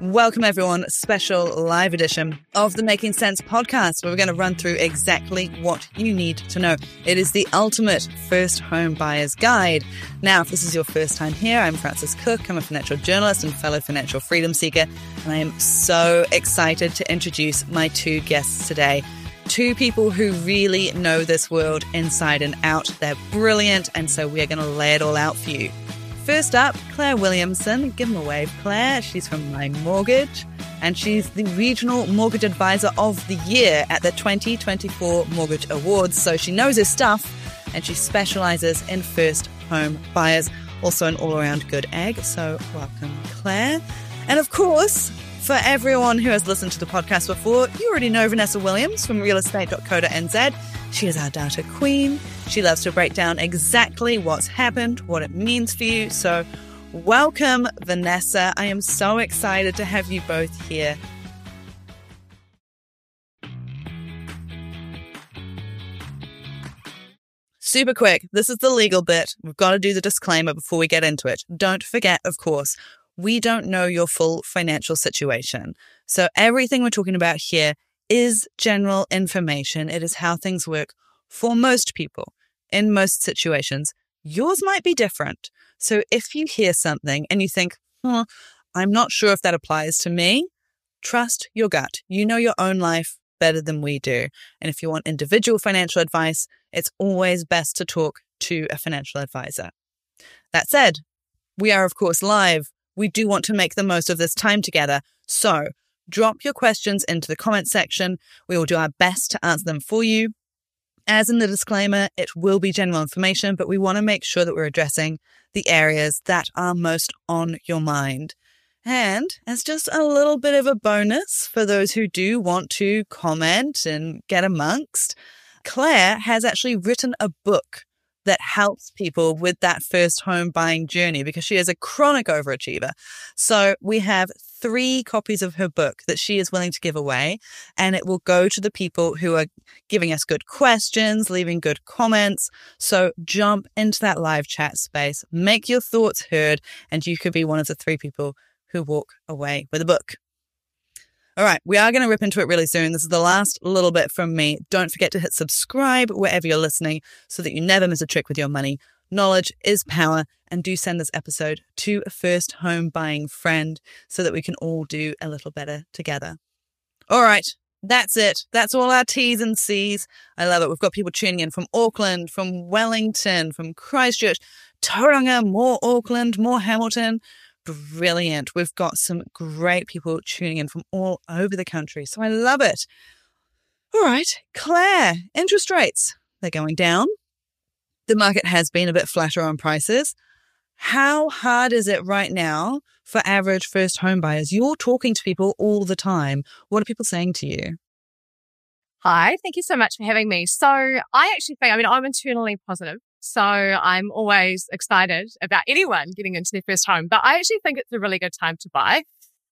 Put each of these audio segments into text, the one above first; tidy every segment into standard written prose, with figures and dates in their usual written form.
Welcome everyone, special live edition of the Making Sense podcast, where we're going to run through exactly what you need to know. It is the ultimate first home buyer's guide. Now, if this is your first time here, I'm Frances Cook. I'm a financial journalist and fellow financial freedom seeker, and I am so excited to introduce my two guests today. Two people who really know this world inside and out. They're brilliant, and so we're going to lay it all out for you. First up, Claire Williamson. Give them a wave, Claire. She's from My Mortgage, and she's the Regional Mortgage Advisor of the Year at the 2024 Mortgage Awards. So she knows her stuff, and she specializes in first home buyers. Also an all-around good egg. So welcome, Claire. And of course, for everyone who has listened to the podcast before, you already know Vanessa Williams from realestate.co.nz. She is our data queen. She loves to break down exactly what's happened, what it means for you. So welcome, Vanessa. I am so excited to have you both here. Super quick. This is the legal bit. We've got to do the disclaimer before we get into it. Don't forget, of course, we don't know your full financial situation. So everything we're talking about here is general information. It is how things work for most people in most situations. Yours might be different. So if you hear something and you think, I'm not sure if that applies to me, trust your gut. You know your own life better than we do. And if you want individual financial advice, it's always best to talk to a financial advisor. That said, we are, of course, live. We do want to make the most of this time together. So drop your questions into the comment section. We will do our best to answer them for you. As in the disclaimer, it will be general information, but we want to make sure that we're addressing the areas that are most on your mind. And as just a little bit of a bonus for those who do want to comment and get amongst, Claire has actually written a book that helps people with that first home buying journey because she is a chronic overachiever. So we have 3 copies of her book that she is willing to give away, and it will go to the people who are giving us good questions, leaving good comments. So jump into that live chat space, make your thoughts heard, and you could be one of the 3 people who walk away with a book. All right, we are going to rip into it really soon. This is the last little bit from me. Don't forget to hit subscribe wherever you're listening so that you never miss a trick with your money. Knowledge is power, and do send this episode to a first home buying friend so that we can all do a little better together. All right, that's it. That's all our T's and C's. I love it. We've got people tuning in from Auckland, from Wellington, from Christchurch, Tauranga, more Auckland, more Hamilton. Brilliant. We've got some great people tuning in from all over the country. So I love it. All right, Claire, interest rates, they're going down. The market has been a bit flatter on prices. How hard is it right now for average first home buyers? You're talking to people all the time. What are people saying to you? Hi, thank you so much for having me. So I actually think, I'm internally positive. So I'm always excited about anyone getting into their first home, but I actually think it's a really good time to buy.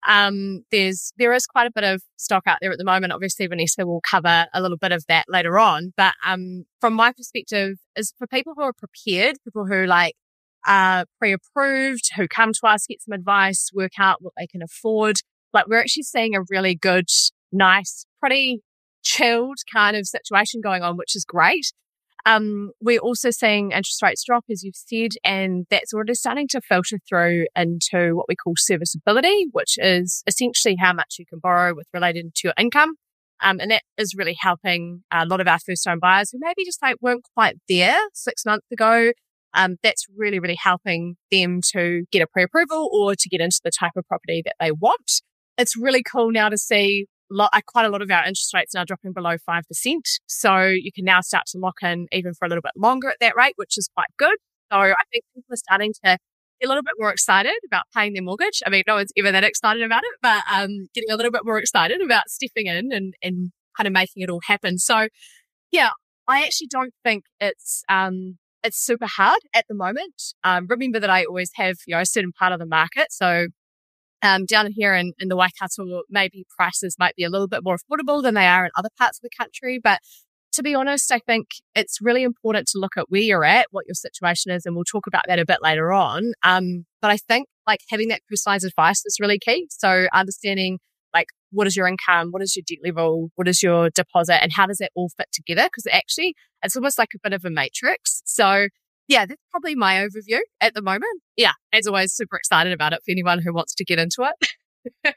There is quite a bit of stock out there at the moment. Obviously, Vanessa will cover a little bit of that later on. But from my perspective, is for people who are prepared, people who are pre-approved, who come to us, get some advice, work out what they can afford. We're actually seeing a really good, nice, pretty chilled kind of situation going on, which is great. We're also seeing interest rates drop, as you've said, and that's already starting to filter through into what we call serviceability, which is essentially how much you can borrow with related to your income. And that is really helping a lot of our first home buyers who maybe just weren't quite there 6 months ago. That's really, really helping them to get a pre-approval or to get into the type of property that they want. It's really cool now to see quite a lot of our interest rates now dropping below 5%. So you can now start to lock in even for a little bit longer at that rate, which is quite good. So I think people are starting to get a little bit more excited about paying their mortgage. No one's ever that excited about it, but getting a little bit more excited about stepping in and kind of making it all happen. So yeah, I actually don't think it's super hard at the moment. Remember that I always have a certain part of the market. So down here in the Waikato, maybe prices might be a little bit more affordable than they are in other parts of the country. But to be honest, I think it's really important to look at where you're at, what your situation is, and we'll talk about that a bit later on. But I think like having that personalized advice is really key. So understanding like what is your income, what is your debt level, what is your deposit, and how does that all fit together? Because actually it's almost like a bit of a matrix. So yeah, that's probably my overview at the moment. Yeah, as always, super excited about it for anyone who wants to get into it.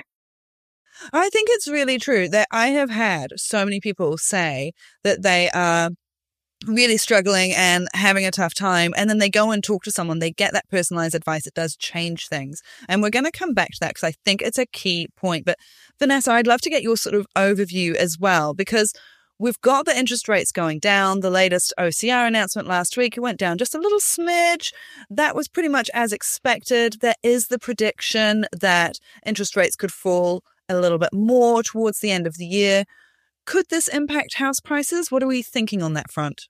I think it's really true that I have had so many people say that they are really struggling and having a tough time, and then they go and talk to someone, they get that personalized advice. It does change things, and we're going to come back to that because I think it's a key point. But Vanessa, I'd love to get your sort of overview as well, because we've got the interest rates going down. The latest OCR announcement last week, it went down just a little smidge. That was pretty much as expected. There is the prediction that interest rates could fall a little bit more towards the end of the year. Could this impact house prices? What are we thinking on that front?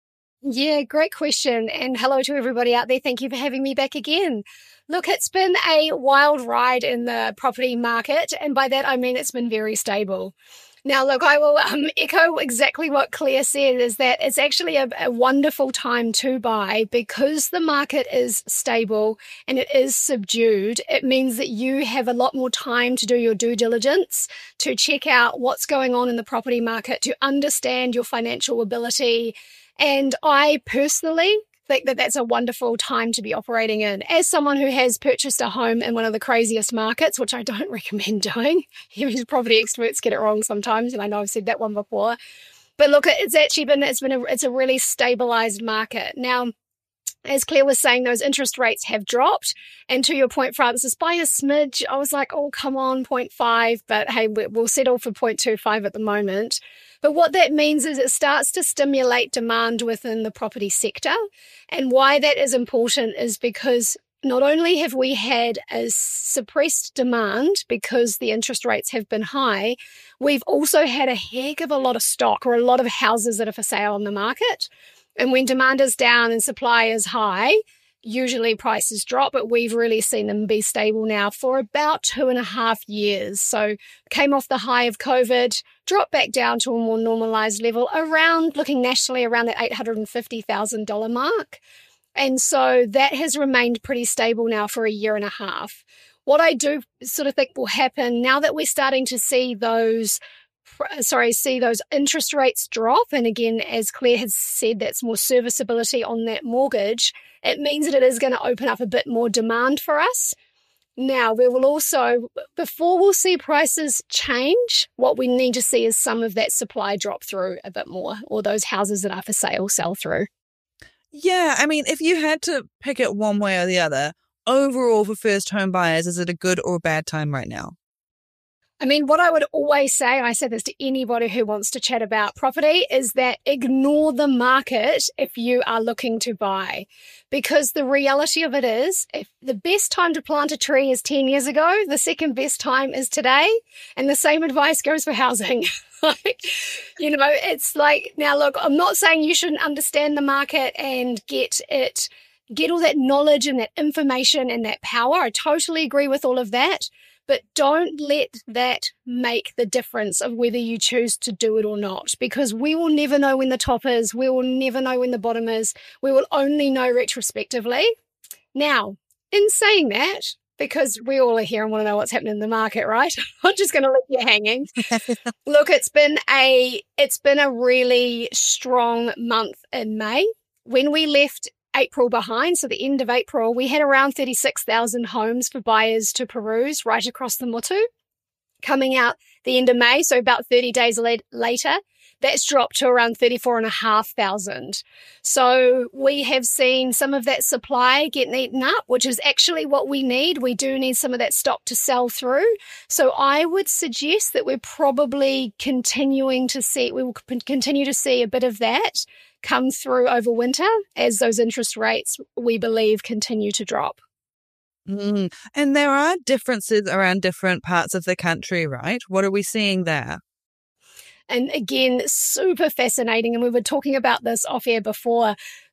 Yeah, great question. And hello to everybody out there. Thank you for having me back again. Look, it's been a wild ride in the property market. And by that, I mean it's been very stable. Now, look, I will echo exactly what Claire said, is that it's actually a wonderful time to buy because the market is stable and it is subdued. It means that you have a lot more time to do your due diligence, to check out what's going on in the property market, to understand your financial ability. And I personally think that that's a wonderful time to be operating in. As someone who has purchased a home in one of the craziest markets, which I don't recommend doing, property experts get it wrong sometimes, and I know I've said that one before. But look, it's a really stabilized market. Now, as Claire was saying, those interest rates have dropped. And to your point, Francis, by a smidge, I was like, oh, come on, 0.5. But hey, we'll settle for 0.25 at the moment. But what that means is it starts to stimulate demand within the property sector. And why that is important is because not only have we had a suppressed demand because the interest rates have been high, we've also had a heck of a lot of stock or a lot of houses that are for sale on the market. And when demand is down and supply is high, usually prices drop, but we've really seen them be stable now for about 2.5 years. So came off the high of COVID, dropped back down to a more normalized level looking nationally around that $850,000 mark. And so that has remained pretty stable now for 1.5 years. What I do sort of think will happen now that we're starting to see those interest rates drop. And again, as Claire has said, that's more serviceability on that mortgage. It means that it is going to open up a bit more demand for us. Now, we will also, before we'll see prices change, what we need to see is some of that supply drop through a bit more, or those houses that are for sale sell through. Yeah, I mean, if you had to pick it one way or the other, overall for first home buyers, is it a good or bad time right now? I mean, what I would always say, and I say this to anybody who wants to chat about property, is that ignore the market if you are looking to buy. Because the reality of it is, if the best time to plant a tree is 10 years ago, the second best time is today. And the same advice goes for housing. It's like, now look, I'm not saying you shouldn't understand the market and get all that knowledge and that information and that power. I totally agree with all of that. But don't let that make the difference of whether you choose to do it or not, because we will never know when the top is. We will never know when the bottom is. We will only know retrospectively. Now, in saying that, because we all are here and want to know what's happening in the market, right? I'm just going to leave you hanging. Look, it's been a really strong month in May. When we left April behind, so the end of April, we had around 36,000 homes for buyers to peruse right across the Motu. Coming out the end of May, so about 30 days later, that's dropped to around 34,500. So we have seen some of that supply getting eaten up, which is actually what we need. We do need some of that stock to sell through. So I would suggest that we're probably we will continue to see a bit of that come through over winter as those interest rates, we believe, continue to drop. And there are differences around different parts of the country, right? What are we seeing there? And again, super fascinating. And we were talking about this off air before.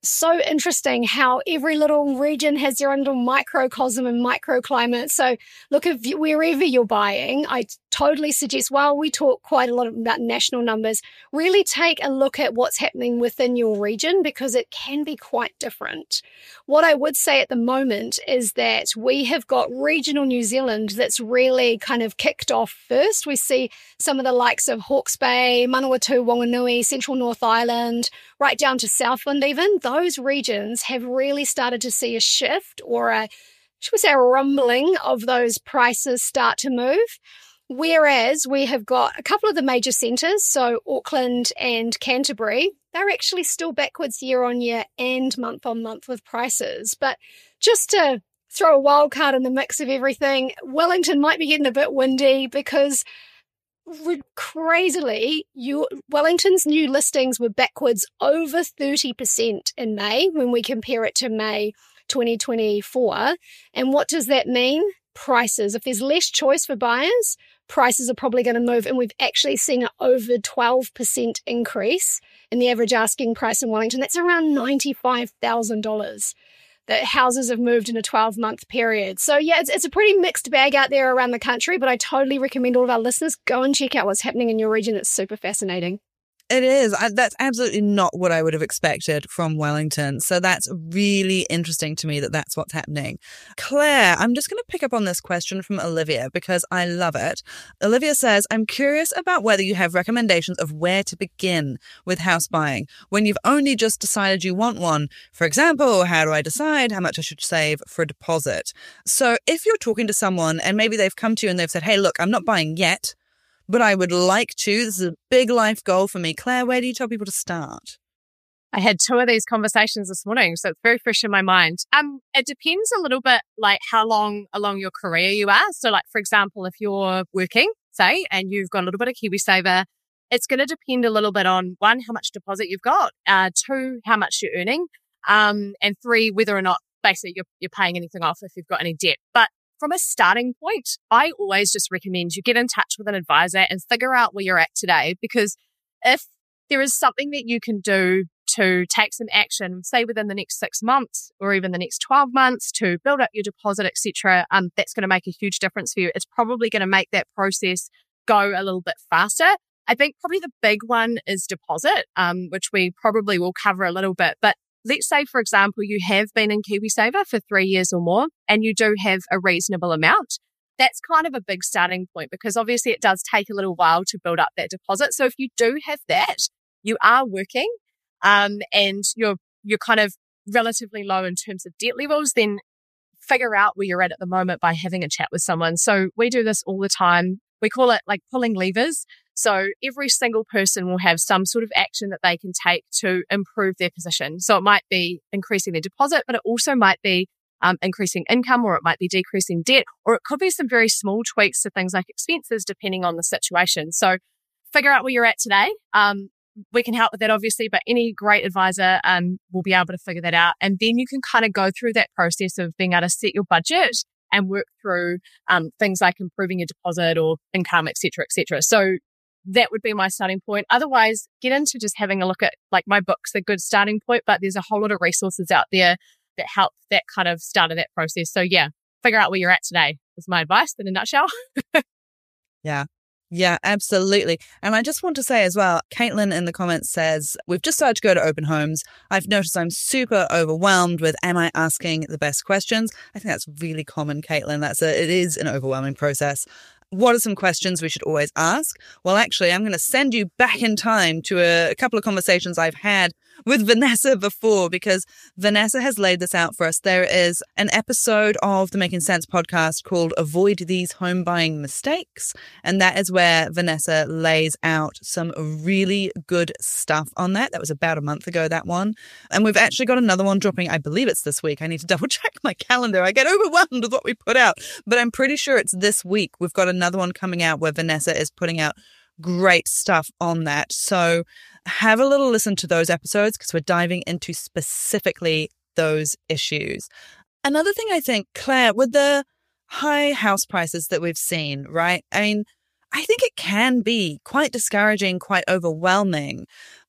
So interesting how every little region has their own little microcosm and microclimate. So look, if wherever you're buying, I totally suggest, while we talk quite a lot about national numbers, really take a look at what's happening within your region, because it can be quite different. What I would say at the moment is that we have got regional New Zealand that's really kind of kicked off first. We see some of the likes of Hawke's Bay, Manawatu, Wanganui, Central North Island, right down to Southland even. Those regions have really started to see a shift, or should we say a rumbling of those prices start to move. Whereas we have got a couple of the major centres, so Auckland and Canterbury, they're actually still backwards year on year and month on month with prices. But just to throw a wild card in the mix of everything, Wellington might be getting a bit windy because crazily, Wellington's new listings were backwards over 30% in May when we compare it to May 2024. And what does that mean? Prices. If there's less choice for buyers, prices are probably going to move. And we've actually seen an over 12% increase in the average asking price in Wellington. That's around $95,000 that houses have moved in a 12-month period. So yeah, it's a pretty mixed bag out there around the country, but I totally recommend all of our listeners go and check out what's happening in your region. It's super fascinating. It is. That's absolutely not what I would have expected from Wellington. So that's really interesting to me that that's what's happening. Claire, I'm just going to pick up on this question from Olivia because I love it. Olivia says, I'm curious about whether you have recommendations of where to begin with house buying when you've only just decided you want one. For example, how do I decide how much I should save for a deposit? So if you're talking to someone and maybe they've come to you and they've said, hey, look, I'm not buying yet, but I would like to. This is a big life goal for me. Claire, where do you tell people to start? I had 2 of these conversations this morning, so it's very fresh in my mind. It depends a little bit like how long along your career you are. So like, for example, if you're working, say, and you've got a little bit of KiwiSaver, it's going to depend a little bit on 1, how much deposit you've got, 2, how much you're earning, and 3, whether or not basically you're paying anything off if you've got any debt. But from a starting point, I always just recommend you get in touch with an advisor and figure out where you're at today, because if there is something that you can do to take some action, say within the next 6 months or even the next 12 months to build up your deposit, etc., that's going to make a huge difference for you. It's probably going to make that process go a little bit faster. I think probably the big one is deposit, which we probably will cover a little bit. But let's say, for example, you have been in KiwiSaver for 3 years or more and you do have a reasonable amount. That's kind of a big starting point because obviously it does take a little while to build up that deposit. So if you do have that, you are working and you're kind of relatively low in terms of debt levels, then figure out where you're at the moment by having a chat with someone. So we do this all the time. We call it like pulling levers. So every single person will have some sort of action that they can take to improve their position. So it might be increasing their deposit, but it also might be increasing income, or it might be decreasing debt, or it could be some very small tweaks to things like expenses depending on the situation. So figure out where you're at today. We can help with that obviously, but any great advisor will be able to figure that out. And then you can kind of go through that process of being able to set your budget and work through things like improving your deposit or income, et cetera, et cetera. So that would be my starting point. Otherwise, get into just having a look at, like, my book's a good starting point, but there's a whole lot of resources out there that help that kind of start of that process. So yeah, figure out where you're at today is my advice in a nutshell. Yeah, absolutely. And I just want to say as well, Caitlin in the comments says, we've just started to go to open homes. I've noticed I'm super overwhelmed with, am I asking the best questions? I think that's really common, Caitlin. It is an overwhelming process. What are some questions we should always ask? Well, actually, I'm going to send you back in time to a couple of conversations I've had with Vanessa before, because Vanessa has laid this out for us. There is an episode of the Making Sense podcast called Avoid These Home Buying Mistakes. And that is where Vanessa lays out some really good stuff on that. That was about a month ago, that one. And we've actually got another one dropping. I believe it's this week. I need to double check my calendar. I get overwhelmed with what we put out, but I'm pretty sure it's this week. We've got another one coming out where Vanessa is putting out great stuff on that. So have a little listen to those episodes because we're diving into specifically those issues. Another thing I think, Claire, with the high house prices that we've seen, right? I mean, I think it can be quite discouraging, quite overwhelming.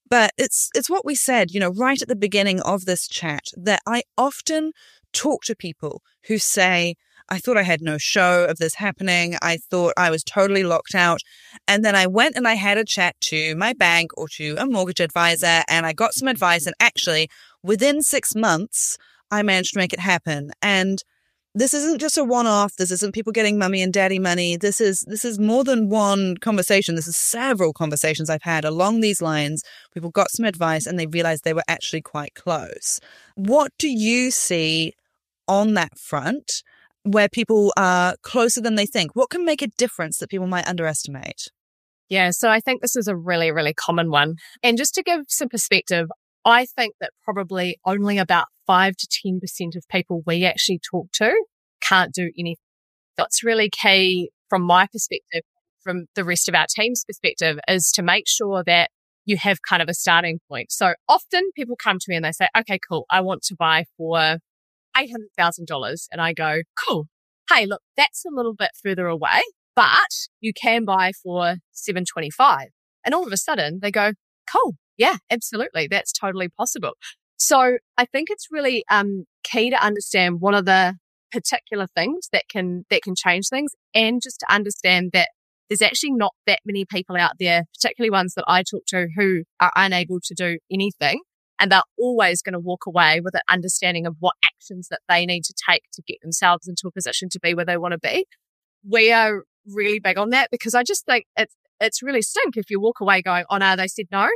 But it's what we said, right at the beginning of this chat, that I often talk to people who say, I thought I had no show of this happening. I thought I was totally locked out. And then I went and I had a chat to my bank or to a mortgage advisor, and I got some advice. And actually, within 6 months, I managed to make it happen. And this isn't just a one-off. This isn't people getting mummy and daddy money. This is more than one conversation. This is several conversations I've had along these lines. People got some advice and they realized they were actually quite close. What do you see on that front where people are closer than they think? What can make a difference that people might underestimate? Yeah, so I think this is a really, really common one. And just to give some perspective, I think that probably only about 5 to 10% of people we actually talk to can't do anything. That's really key from my perspective, from the rest of our team's perspective, is to make sure that you have kind of a starting point. So often people come to me and they say, okay, cool, I want to buy for $800,000. And I go, cool. Hey, look, that's a little bit further away, but you can buy for $725,000. And all of a sudden they go, cool. Yeah, absolutely. That's totally possible. So I think it's really key to understand what are the particular things that can change things, and just to understand that there's actually not that many people out there, particularly ones that I talk to, who are unable to do anything, and they're always going to walk away with an understanding of what actions that they need to take to get themselves into a position to be where they want to be. We are really big on that, because I just think it's really stink if you walk away going, oh no, they said no.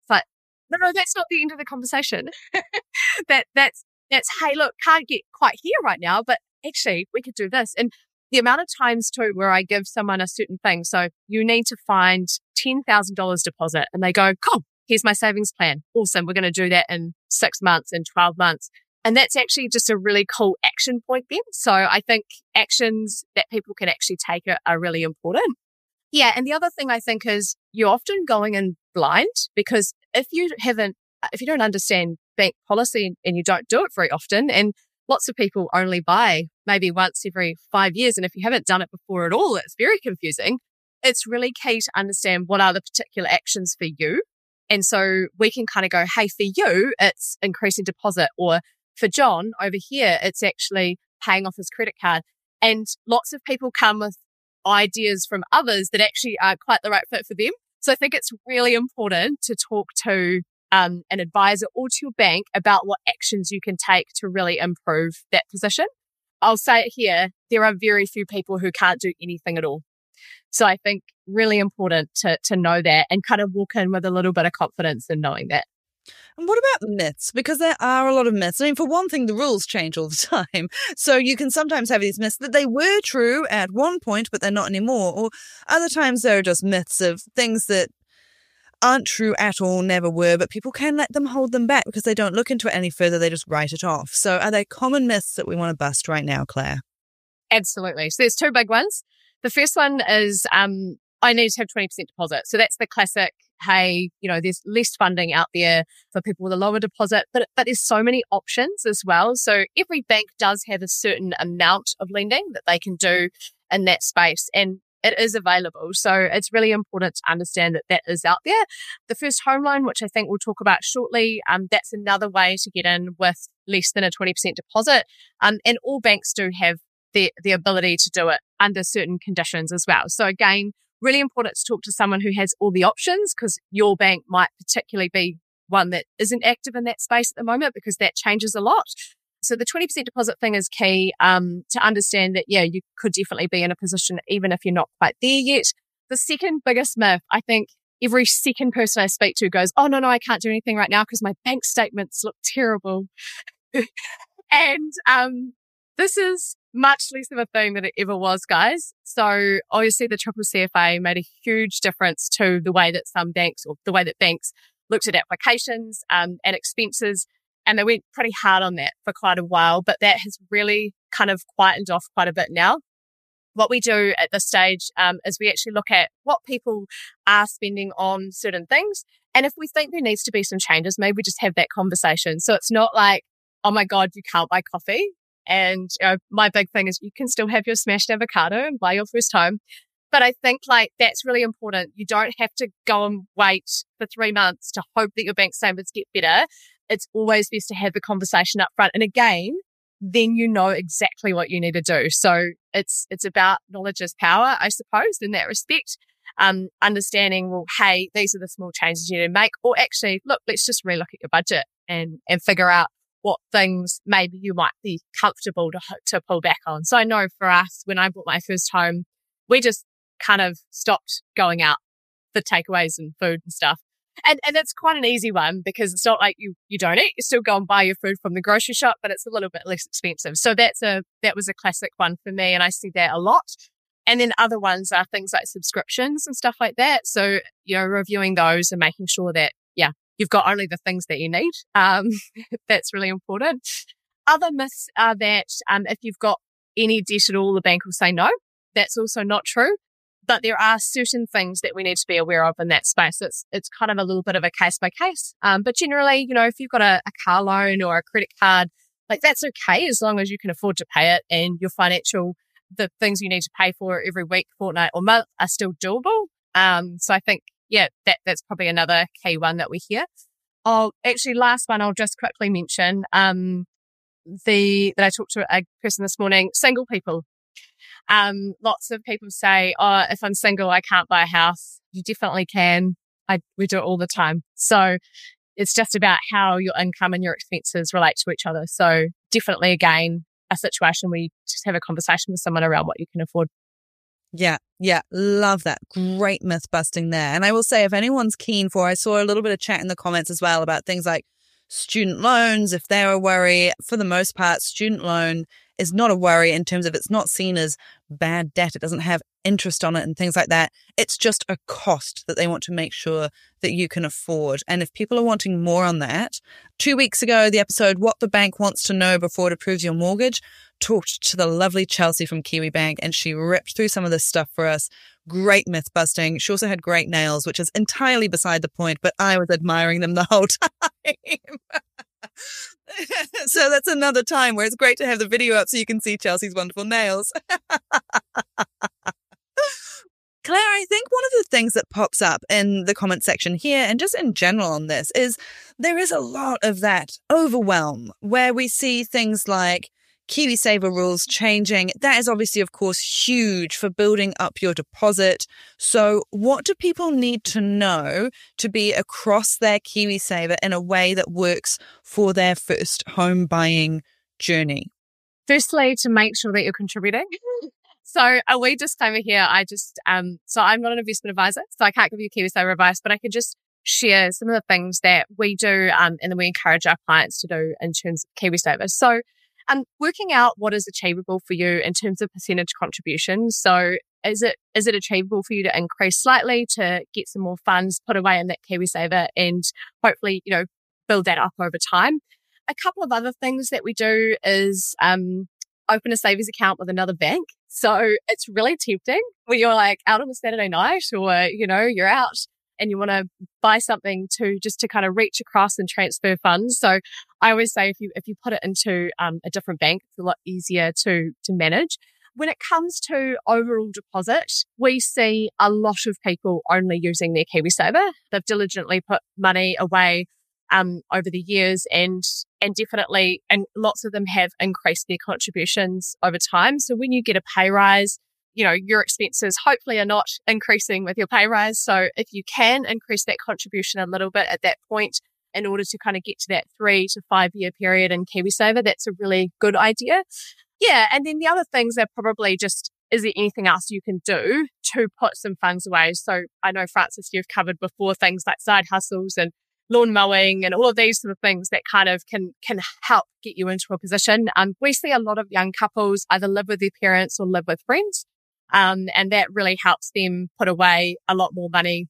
No, that's not the end of the conversation. That's hey, look, can't get quite here right now, but actually we could do this. And the amount of times too where I give someone a certain thing, so you need to find $10,000 deposit, and they go, cool, here's my savings plan. Awesome, we're going to do that in 6 months, in 12 months. And that's actually just a really cool action point then. So I think actions that people can actually take are really important. Yeah, and the other thing I think is you're often going in blind, because if you don't understand bank policy and you don't do it very often, and lots of people only buy maybe once every 5 years, and if you haven't done it before at all, it's very confusing. It's really key to understand what are the particular actions for you. And so we can kind of go, hey, for you, it's increasing deposit, or for John over here, it's actually paying off his credit card. And lots of people come with ideas from others that actually are quite the right fit for them. So I think it's really important to talk to an advisor or to your bank about what actions you can take to really improve that position. I'll say it here, there are very few people who can't do anything at all. So I think really important to know that and kind of walk in with a little bit of confidence in knowing that. And what about myths? Because there are a lot of myths. I mean, for one thing, the rules change all the time. So you can sometimes have these myths that they were true at one point, but they're not anymore. Or other times there are just myths of things that aren't true at all, never were, but people can let them hold them back because they don't look into it any further. They just write it off. So are there common myths that we want to bust right now, Claire? Absolutely. So there's two big ones. The first one is I need to have 20% deposit. So that's the classic, hey, there's less funding out there for people with a lower deposit, but there's so many options as well. So every bank does have a certain amount of lending that they can do in that space, and it is available. So it's really important to understand that is out there. The first home loan, which I think we'll talk about shortly, that's another way to get in with less than a 20% deposit. And all banks do have the ability to do it under certain conditions as well. So again, really important to talk to someone who has all the options, because your bank might particularly be one that isn't active in that space at the moment, because that changes a lot. So the 20% deposit thing is key to understand that, yeah, you could definitely be in a position even if you're not quite there yet. The second biggest myth, I think every second person I speak to goes, oh, no, I can't do anything right now because my bank statements look terrible. And this is much less of a thing than it ever was, guys. So obviously the Triple CFA made a huge difference to the way that some banks, or the way that banks looked at applications and expenses. And they went pretty hard on that for quite a while, but that has really kind of quietened off quite a bit now. What we do at this stage is we actually look at what people are spending on certain things. And if we think there needs to be some changes, maybe we just have that conversation. So it's not like, oh my God, you can't buy coffee. And my big thing is you can still have your smashed avocado and buy your first home. But I think like that's really important. You don't have to go and wait for 3 months to hope that your bank statements get better. It's always best to have the conversation up front. And again, then you know exactly what you need to do. So it's about knowledge is power, I suppose, in that respect. Understanding, well, hey, these are the small changes you need to make. Or actually, look, let's just relook at your budget and figure out what things maybe you might be comfortable to pull back on. So I know for us, when I bought my first home, we just kind of stopped going out for takeaways and food and stuff. And it's quite an easy one because it's not like you don't eat. You still go and buy your food from the grocery shop, but it's a little bit less expensive. So that was a classic one for me, and I see that a lot. And then other ones are things like subscriptions and stuff like that. So, reviewing those and making sure that, you've got only the things that you need. That's really important. Other myths are that if you've got any debt at all, the bank will say no. That's also not true. But there are certain things that we need to be aware of in that space. It's kind of a little bit of a case by case. But generally, if you've got a car loan or a credit card, like that's okay as long as you can afford to pay it and your the things you need to pay for every week, fortnight or month are still doable. So I think, that's probably another key one that we hear. Last one I'll just quickly mention, that I talked to a person this morning, single people. Lots of people say, if I'm single, I can't buy a house. You definitely can. We do it all the time. So it's just about how your income and your expenses relate to each other. So definitely, again, a situation where you just have a conversation with someone around what you can afford. Yeah. Love that. Great myth busting there. And I will say, if anyone's keen I saw a little bit of chat in the comments as well about things like student loans, if they're a worry. For the most part, student loan is not a worry in terms of it's not seen as bad debt. It doesn't have interest on it and things like that. It's just a cost that they want to make sure that you can afford. And if people are wanting more on that, 2 weeks ago, the episode What the Bank Wants to Know Before It Approves Your Mortgage talked to the lovely Chelsea from Kiwibank, and she ripped through some of this stuff for us. Great myth busting. She also had great nails, which is entirely beside the point, but I was admiring them the whole time. So that's another time where it's great to have the video up so you can see Chelsea's wonderful nails. Claire, I think one of the things that pops up in the comment section here and just in general on this is there is a lot of that overwhelm where we see things like KiwiSaver rules changing. That is obviously, of course, huge for building up your deposit. So what do people need to know to be across their KiwiSaver in a way that works for their first home buying journey? Firstly, to make sure that you're contributing. So a wee disclaimer here, so I'm not an investment advisor, so I can't give you KiwiSaver advice, but I can just share some of the things that we do and then we encourage our clients to do in terms of KiwiSaver. So working out what is achievable for you in terms of percentage contributions. So is it achievable for you to increase slightly to get some more funds put away in that KiwiSaver and hopefully, build that up over time? A couple of other things that we do is open a savings account with another bank. So it's really tempting when you're like out on a Saturday night or, you're out and you want to buy something to kind of reach across and transfer funds. So I always say if you put it into a different bank, it's a lot easier to manage. When it comes to overall deposit, we see a lot of people only using their KiwiSaver. They've diligently put money away over the years and definitely, and lots of them have increased their contributions over time. So when you get a pay rise, your expenses hopefully are not increasing with your pay rise. So if you can increase that contribution a little bit at that point in order to kind of get to that 3 to 5 year period in KiwiSaver, that's a really good idea. Yeah. And then the other things are probably just, is there anything else you can do to put some funds away? So I know, Frances, you've covered before things like side hustles and lawn mowing and all of these sort of things that kind of can help get you into a position. We see a lot of young couples either live with their parents or live with friends. And that really helps them put away a lot more money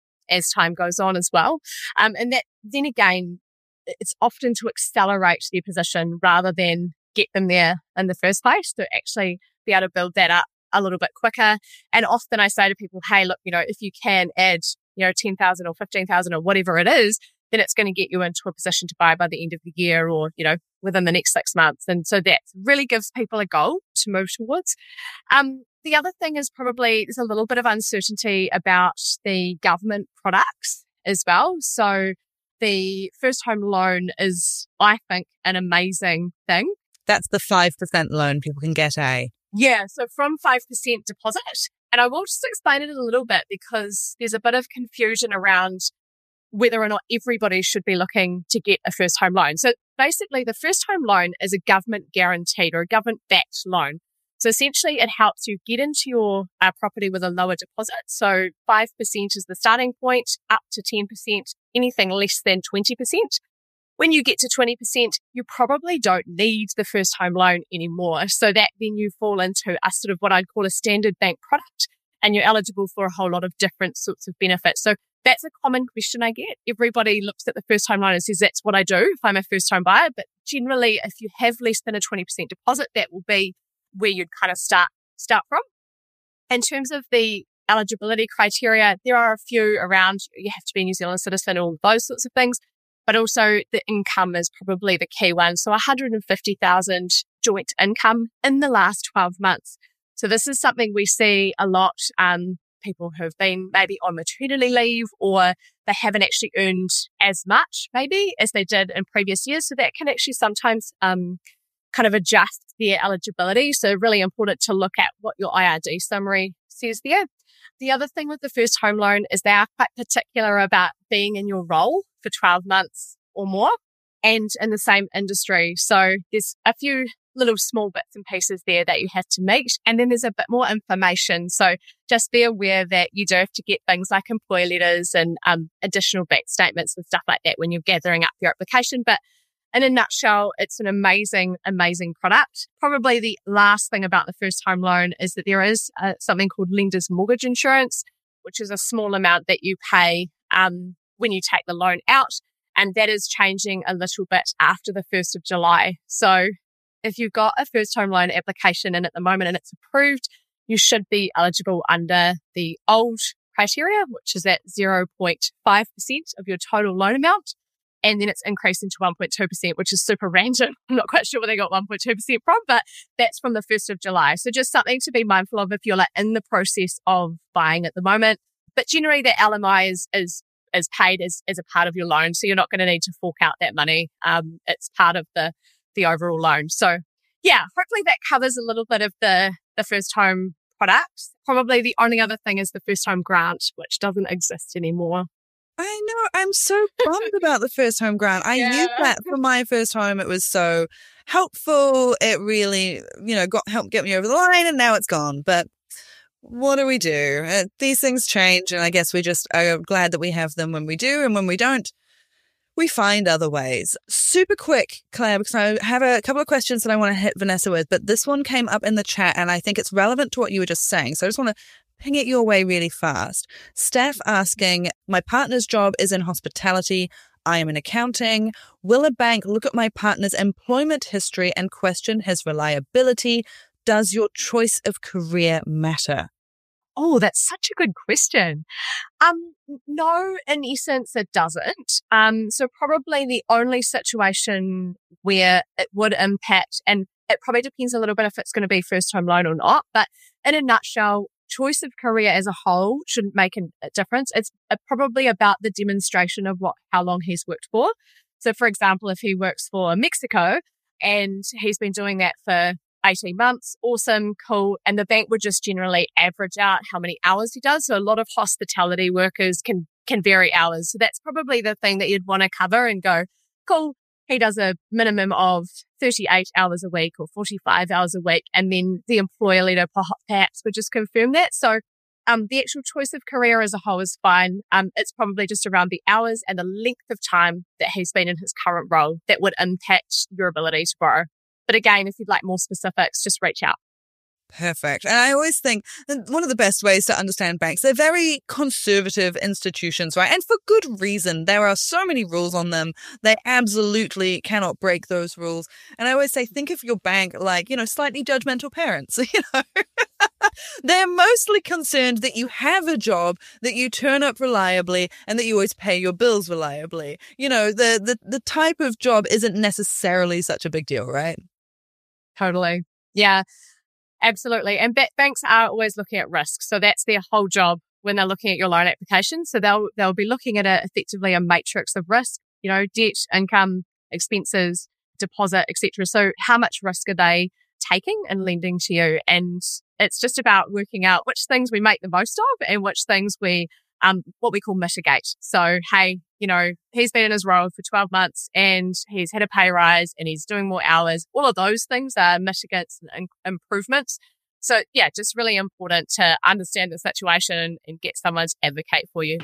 as time goes on as well. And that then again, it's often to accelerate their position rather than get them there in the first place, to actually be able to build that up a little bit quicker. And often I say to people, hey, look, if you can add 10,000 or 15,000 or whatever it is, then it's going to get you into a position to buy by the end of the year or, within the next 6 months. And so that really gives people a goal to move towards. The other thing is probably there's a little bit of uncertainty about the government products as well. So the first home loan is, I think, an amazing thing. That's the 5% loan people can get, eh? Yeah, so from 5% deposit. And I will just explain it a little bit because there's a bit of confusion around whether or not everybody should be looking to get a first home loan. So basically, the first home loan is a government guaranteed or a government backed loan. So essentially, it helps you get into your property with a lower deposit. So 5% is the starting point, up to 10%, anything less than 20%. When you get to 20%, you probably don't need the first home loan anymore. So that then you fall into a sort of what I'd call a standard bank product, and you're eligible for a whole lot of different sorts of benefits. So that's a common question I get. Everybody looks at the first home loan and says, that's what I do if I'm a first home buyer. But generally, if you have less than a 20% deposit, that will be where you'd kind of start from. In terms of the eligibility criteria, there are a few around. You have to be a New Zealand citizen, all those sorts of things. But also the income is probably the key one. So 150,000 joint income in the last 12 months. So this is something we see a lot. People who have been maybe on maternity leave or they haven't actually earned as much maybe as they did in previous years. So that can actually sometimes kind of adjust their eligibility. So really important to look at what your IRD summary says there. The other thing with the first home loan is they are quite particular about being in your role for 12 months or more and in the same industry. So there's a few little small bits and pieces there that you have to meet. And then there's a bit more information. So just be aware that you do have to get things like employer letters and additional bank statements and stuff like that when you're gathering up your application. But in a nutshell, it's an amazing, amazing product. Probably the last thing about the first home loan is that there is something called lender's mortgage insurance, which is a small amount that you pay when you take the loan out. And that is changing a little bit after the 1st of July. So if you've got a first home loan application in at the moment and it's approved, you should be eligible under the old criteria, which is at 0.5% of your total loan amount. And then it's increasing to 1.2%, which is super random. I'm not quite sure where they got 1.2% from, but that's from the 1st of July. So just something to be mindful of if you're like in the process of buying at the moment. But generally the LMI is paid as a part of your loan. So you're not going to need to fork out that money. It's part of the overall loan. So yeah, hopefully that covers a little bit of the first home products. Probably the only other thing is the first home grant, which doesn't exist anymore. I know. I'm so bummed about the first home grant. I used that for my first home. It was so helpful. It really, helped get me over the line, and now it's gone. But what do we do? These things change, and I guess we just are glad that we have them when we do, and when we don't, we find other ways. Super quick, Claire, because I have a couple of questions that I want to hit Vanessa with, but this one came up in the chat, and I think it's relevant to what you were just saying. So I just want to ping it your way really fast. Steph asking, my partner's job is in hospitality. I am in accounting. Will a bank look at my partner's employment history and question his reliability? Does your choice of career matter? Oh, that's such a good question. No, in essence, it doesn't. So probably the only situation where it would impact, and it probably depends a little bit if it's going to be first home loan or not, but in a nutshell, choice of career as a whole shouldn't make a difference. It's probably about the demonstration of how long he's worked for. So for example, if he works for Mexico and he's been doing that for 18 months, awesome, cool. And the bank would just generally average out how many hours he does. So a lot of hospitality workers can vary hours. So that's probably the thing that you'd want to cover and go, cool, he does a minimum of 38 hours a week or 45 hours a week. And then the employer letter perhaps would just confirm that. So the actual choice of career as a whole is fine. It's probably just around the hours and the length of time that he's been in his current role that would impact your ability to borrow. But again, if you'd like more specifics, just reach out. Perfect. And I always think that one of the best ways to understand banks, they're very conservative institutions, right? And for good reason. There are so many rules on them. They absolutely cannot break those rules. And I always say, think of your bank like, slightly judgmental parents, They're mostly concerned that you have a job, that you turn up reliably, and that you always pay your bills reliably. The type of job isn't necessarily such a big deal, right? Totally. Yeah. Absolutely. And banks are always looking at risk. So that's their whole job when they're looking at your loan application. So they'll be looking at effectively a matrix of risk, debt, income, expenses, deposit, etc. So how much risk are they taking and lending to you? And it's just about working out which things we make the most of and which things we what we call mitigate. So, hey, he's been in his role for 12 months and he's had a pay rise and he's doing more hours. All of those things are mitigants and improvements. So, yeah, just really important to understand the situation and get someone to advocate for you.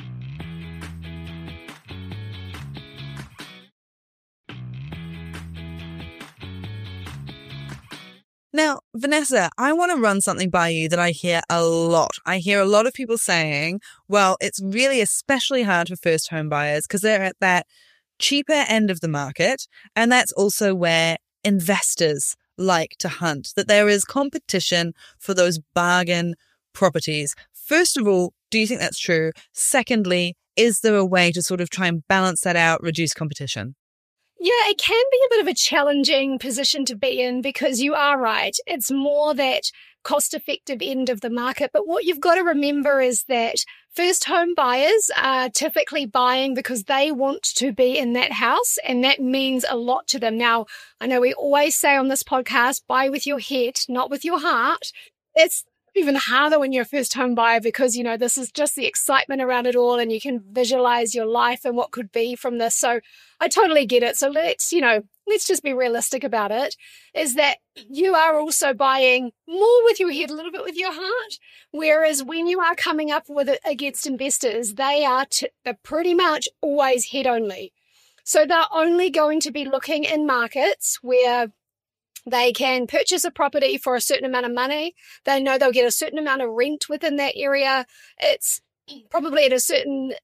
Now, Vanessa, I want to run something by you that I hear a lot. I hear a lot of people saying, well, it's really especially hard for first home buyers because they're at that cheaper end of the market. And that's also where investors like to hunt, that there is competition for those bargain properties. First of all, do you think that's true? Secondly, is there a way to sort of try and balance that out, reduce competition? Yeah, it can be a bit of a challenging position to be in because you are right. It's more that cost-effective end of the market. But what you've got to remember is that first home buyers are typically buying because they want to be in that house, and that means a lot to them. Now, I know we always say on this podcast, buy with your head, not with your heart. It's even harder when you're a first home buyer because, this is just the excitement around it all and you can visualize your life and what could be from this. So I totally get it. So let's just be realistic about it, is that you are also buying more with your head, a little bit with your heart. Whereas when you are coming up with it against investors, they're pretty much always head only. So they're only going to be looking in markets where they can purchase a property for a certain amount of money. They know they'll get a certain amount of rent within that area. It's probably at a certain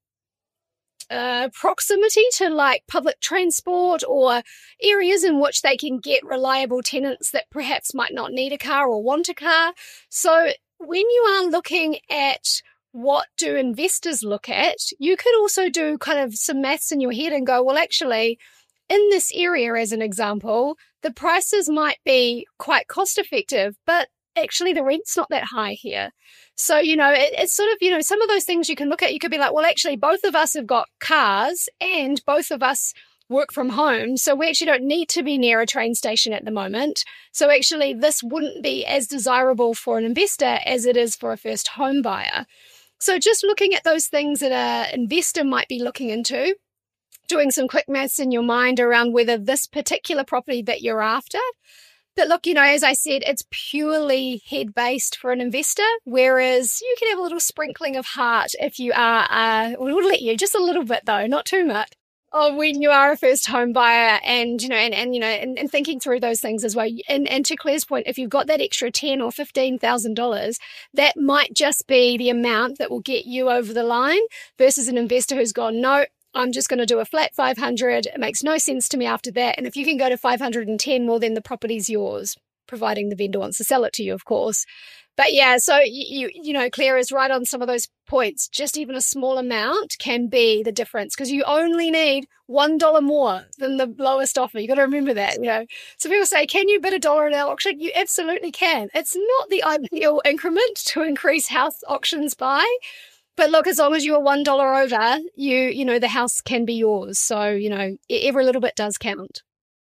proximity to like public transport or areas in which they can get reliable tenants that perhaps might not need a car or want a car. So when you are looking at what do investors look at, you could also do kind of some maths in your head and go, well, actually, in this area, as an example, the prices might be quite cost effective, but actually the rent's not that high here. So, it's sort of, some of those things you can look at, you could be like, well, actually, both of us have got cars and both of us work from home. So we actually don't need to be near a train station at the moment. So actually, this wouldn't be as desirable for an investor as it is for a first home buyer. So just looking at those things that an investor might be looking into, doing some quick maths in your mind around whether this particular property that you're after. But look, as I said, it's purely head-based for an investor, whereas you can have a little sprinkling of heart if you are, we'll let you, just a little bit though, not too much, when you are a first home buyer and thinking through those things as well. And to Claire's point, if you've got that extra $10,000 or $15,000, that might just be the amount that will get you over the line versus an investor who's gone, no, I'm just going to do a flat 500. It makes no sense to me after that. And if you can go to 510, well, then the property's yours, providing the vendor wants to sell it to you, of course. But yeah, so Claire is right on some of those points. Just even a small amount can be the difference because you only need $1 more than the lowest offer. You got to remember that, So people say, can you bid $1 at our auction? You absolutely can. It's not the ideal increment to increase house auctions by. But look, as long as you are $1 over, the house can be yours. So, every little bit does count.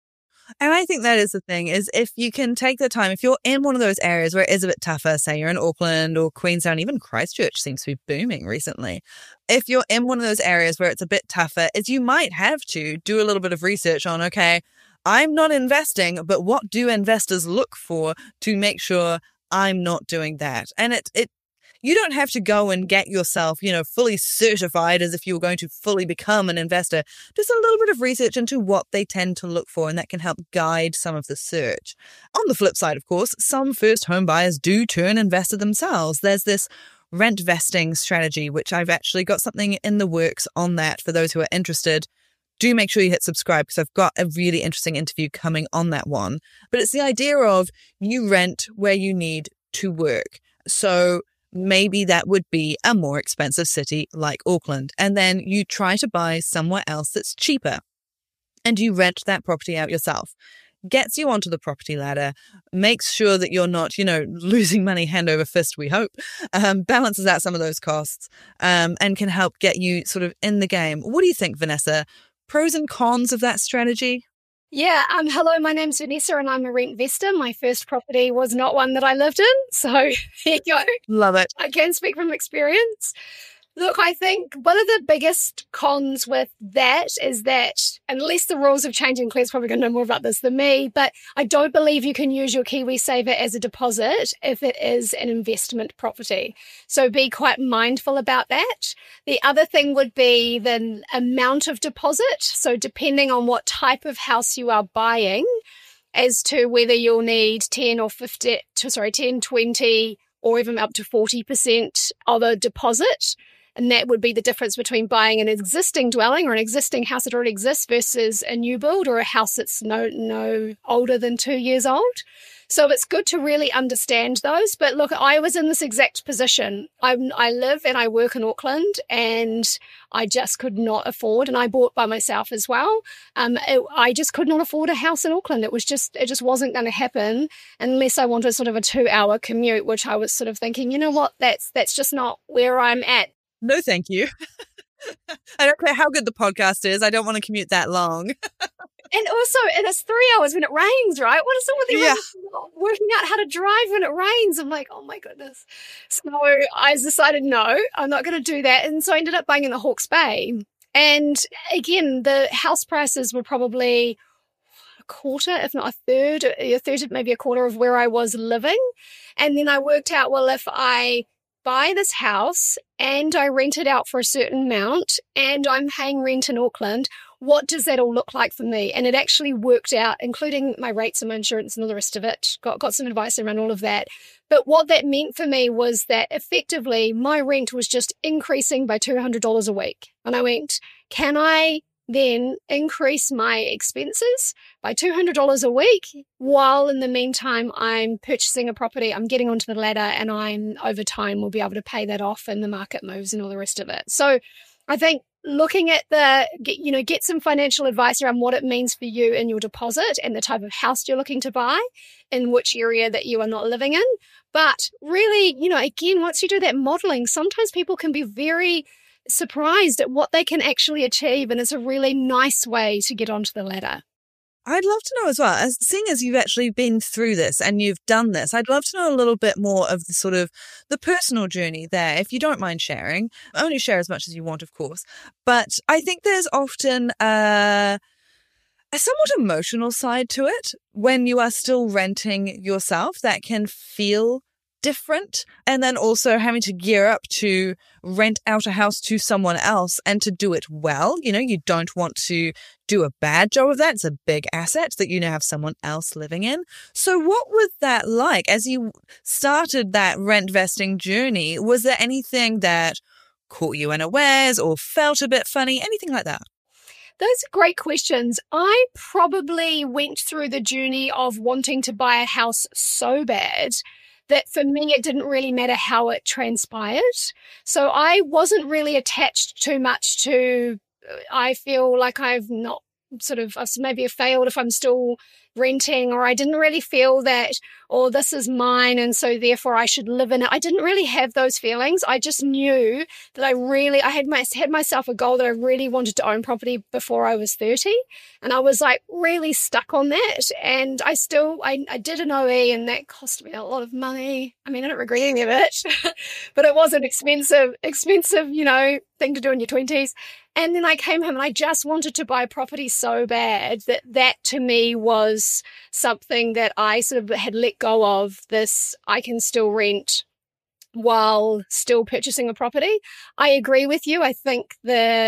And I think that is the thing, is if you can take the time, if you're in one of those areas where it is a bit tougher, say you're in Auckland or Queenstown, even Christchurch seems to be booming recently. If you're in one of those areas where it's a bit tougher, is you might have to do a little bit of research on, okay, I'm not investing, but what do investors look for to make sure I'm not doing that? And you don't have to go and get yourself, fully certified as if you were going to fully become an investor. Just a little bit of research into what they tend to look for, and that can help guide some of the search. On the flip side, of course, some first home buyers do turn investor themselves. There's this rent vesting strategy, which I've actually got something in the works on that for those who are interested. Do make sure you hit subscribe because I've got a really interesting interview coming on that one. But it's the idea of you rent where you need to work. So maybe that would be a more expensive city like Auckland. And then you try to buy somewhere else that's cheaper and you rent that property out yourself. gets you onto the property ladder, makes sure that you're not, losing money hand over fist, we hope, balances out some of those costs, and can help get you sort of in the game. What do you think, Vanessa? Pros and cons of that strategy? Yeah, hello, my name's Vanessa and I'm a rent investor. My first property was not one that I lived in, so here you go. Love it. I can speak from experience. Look, I think one of the biggest cons with that is that unless the rules have changed, and Claire's probably going to know more about this than me, but I don't believe you can use your KiwiSaver as a deposit if it is an investment property. So be quite mindful about that. The other thing would be the amount of deposit. So depending on what type of house you are buying, as to whether you'll need 10, 20, or even up to 40% of a deposit. And that would be the difference between buying an existing dwelling or an existing house that already exists versus a new build or a house that's no older than 2 years old. So it's good to really understand those. But look, I was in this exact position. I live and I work in Auckland and I just could not afford, and I bought by myself as well. I just could not afford a house in Auckland. It just wasn't going to happen unless I wanted sort of a 2-hour commute, which I was sort of thinking, you know what, that's just not where I'm at. No, thank you. I don't care how good the podcast is. I don't want to commute that long. And also, it's 3 hours when it rains, right? What is it with everyone working out how to drive when it rains? I'm like, oh my goodness. So I decided, no, I'm not going to do that. And so I ended up buying in the Hawke's Bay. And again, the house prices were probably a quarter, if not a third, maybe a quarter of where I was living. And then I worked out, well, if I buy this house and I rent it out for a certain amount and I'm paying rent in Auckland, what does that all look like for me? And it actually worked out, including my rates and my insurance and all the rest of it. Got some advice around all of that. But what that meant for me was that effectively my rent was just increasing by $200 a week. And I went, can I then increase my expenses by $200 a week while in the meantime I'm purchasing a property, I'm getting onto the ladder, and I'm over time will be able to pay that off and the market moves and all the rest of it. So I think looking at get some financial advice around what it means for you and your deposit and the type of house you're looking to buy in which area that you are not living in. But really, again, once you do that modeling, sometimes people can be very surprised at what they can actually achieve, and it's a really nice way to get onto the ladder. I'd love to know as well, seeing as you've actually been through this and you've done this, I'd love to know a little bit more of the sort of the personal journey there, if you don't mind sharing. Only share as much as you want, of course. But I think there's often a somewhat emotional side to it when you are still renting yourself that can feel different, and then also having to gear up to rent out a house to someone else and to do it well. You don't want to do a bad job of that. It's a big asset that you now have someone else living in. So what was that like as you started that rent vesting journey? Was there anything that caught you unawares or felt a bit funny, anything like that? Those are great questions. I probably went through the journey of wanting to buy a house so bad that for me, it didn't really matter how it transpired. So I wasn't really attached too much to, I feel like I've not I've maybe failed if I'm still renting, or I didn't really feel that, this is mine and so therefore I should live in it. I didn't really have those feelings. I just knew that I had myself a goal that I really wanted to own property before I was 30, and I was like really stuck on that. And I did an OE, and that cost me a lot of money. I mean, I don't regret any of it, but it was an expensive, thing to do in your 20s. And then I came home and I just wanted to buy property so bad that to me was something that I sort of had let go of. This, I can still rent while still purchasing a property. I agree with you. I think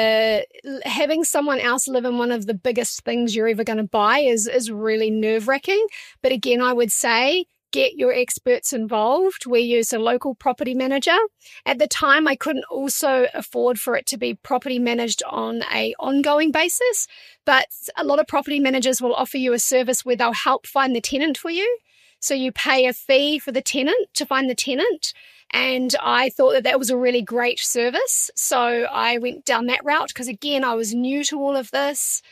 having someone else live in one of the biggest things you're ever going to buy is really nerve-wracking. But again, I would say, get your experts involved. We use a local property manager. At the time, I couldn't also afford for it to be property managed on an ongoing basis, but a lot of property managers will offer you a service where they'll help find the tenant for you. So you pay a fee for the tenant to find the tenant. And I thought that was a really great service. So I went down that route because, again, I was new to all of this.